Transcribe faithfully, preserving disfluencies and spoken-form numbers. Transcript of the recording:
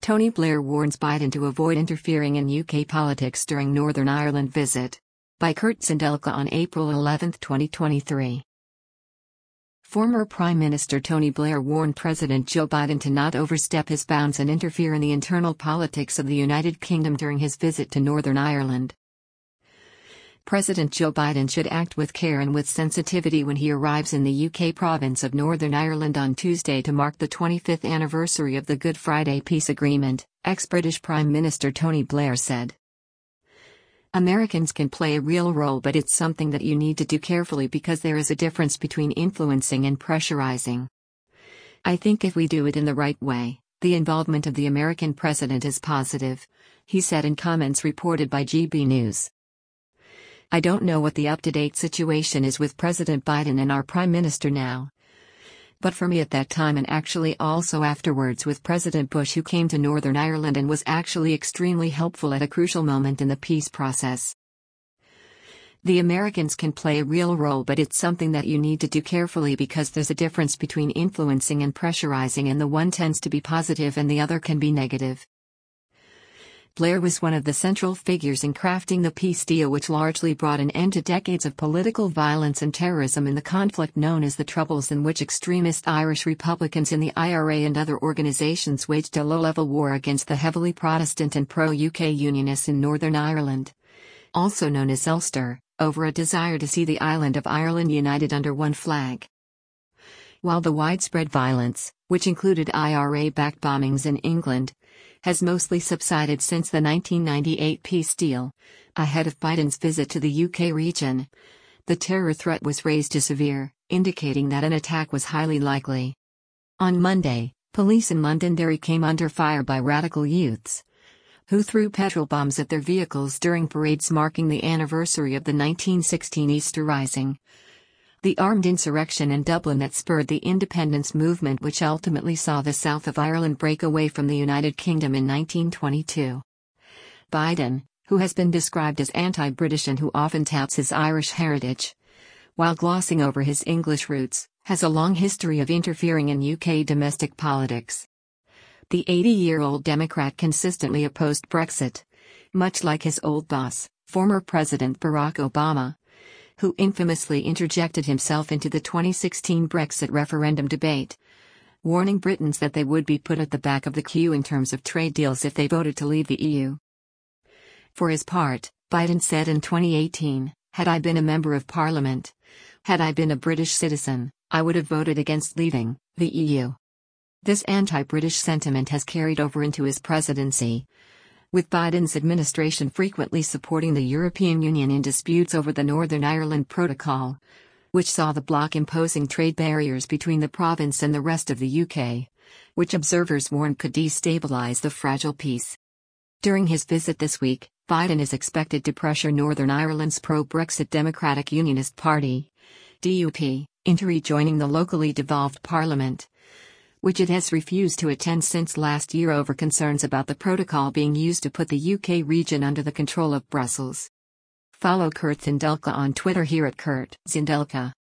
Tony Blair warns Biden to avoid interfering in U K politics during Northern Ireland visit. By Kurt Zindelka on April eleventh, twenty twenty-three. Former Prime Minister Tony Blair warned President Joe Biden to not overstep his bounds and interfere in the internal politics of the United Kingdom during his visit to Northern Ireland. President Joe Biden should act with care and with sensitivity when he arrives in the U K province of Northern Ireland on Tuesday to mark the twenty-fifth anniversary of the Good Friday Peace Agreement, ex-British Prime Minister Tony Blair said. Americans can play a real role, but it's something that you need to do carefully because there is a difference between influencing and pressurizing. I think if we do it in the right way, the involvement of the American president is positive, he said in comments reported by G B News. I don't know what the up-to-date situation is with President Biden and our Prime Minister now. But for me at that time, and actually also afterwards with President Bush, who came to Northern Ireland and was actually extremely helpful at a crucial moment in the peace process. The Americans can play a real role, but it's something that you need to do carefully because there's a difference between influencing and pressurizing, and the one tends to be positive and the other can be negative. Blair was one of the central figures in crafting the peace deal, which largely brought an end to decades of political violence and terrorism in the conflict known as the Troubles, in which extremist Irish Republicans in the I R A and other organisations waged a low-level war against the heavily Protestant and pro-U K Unionists in Northern Ireland, also known as Ulster, over a desire to see the island of Ireland united under one flag. While the widespread violence, which included I R A-backed bombings in England, has mostly subsided since the nineteen ninety-eight peace deal, ahead of Biden's visit to the U K region, the terror threat was raised to severe, indicating that an attack was highly likely. On Monday, police in Londonderry came under fire by radical youths, who threw petrol bombs at their vehicles during parades marking the anniversary of the nineteen sixteen Easter Rising, the armed insurrection in Dublin that spurred the independence movement, which ultimately saw the south of Ireland break away from the United Kingdom in nineteen twenty-two. Biden, who has been described as anti-British and who often touts his Irish heritage, while glossing over his English roots, has a long history of interfering in U K domestic politics. The eighty-year-old Democrat consistently opposed Brexit, much like his old boss, former President Barack Obama, who infamously interjected himself into the twenty sixteen Brexit referendum debate, warning Britons that they would be put at the back of the queue in terms of trade deals if they voted to leave the E U. For his part, Biden said in twenty eighteen, "Had I been a member of parliament, had I been a British citizen, I would have voted against leaving the E U." This anti-British sentiment has carried over into his presidency, with Biden's administration frequently supporting the European Union in disputes over the Northern Ireland Protocol, which saw the bloc imposing trade barriers between the province and the rest of the U K, which observers warned could destabilize the fragile peace. During his visit this week, Biden is expected to pressure Northern Ireland's pro-Brexit Democratic Unionist Party, D U P, into rejoining the locally devolved parliament, which it has refused to attend since last year over concerns about the protocol being used to put the U K region under the control of Brussels. Follow Kurt Zindelka on Twitter here at Kurt Zindelka.